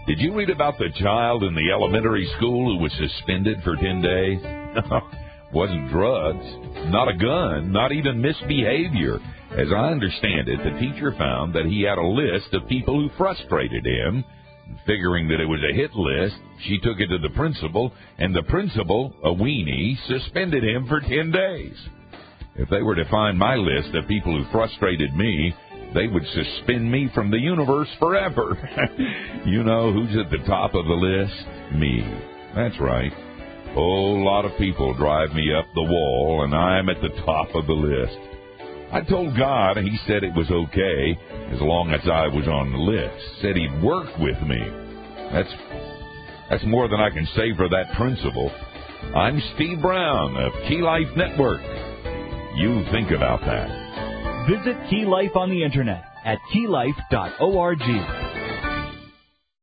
Did you read about the child in the elementary school who was suspended for 10 days? Wasn't drugs, not a gun, not even misbehavior. As I understand it, the teacher found that he had a list of people who frustrated him. Figuring that it was a hit list, she took it to the principal, and the principal, a weenie, suspended him for 10 days. If they were to find my list of people who frustrated me, they would suspend me from the universe forever. You know who's at the top of the list? Me. That's right. A whole lot of people drive me up the wall, and I'm at the top of the list. I told God, and he said it was okay as long as I was on the list. Said he'd work with me. That's more than I can say for that principle. I'm Steve Brown of Key Life Network. You think about that. Visit Key Life on the internet at keylife.org.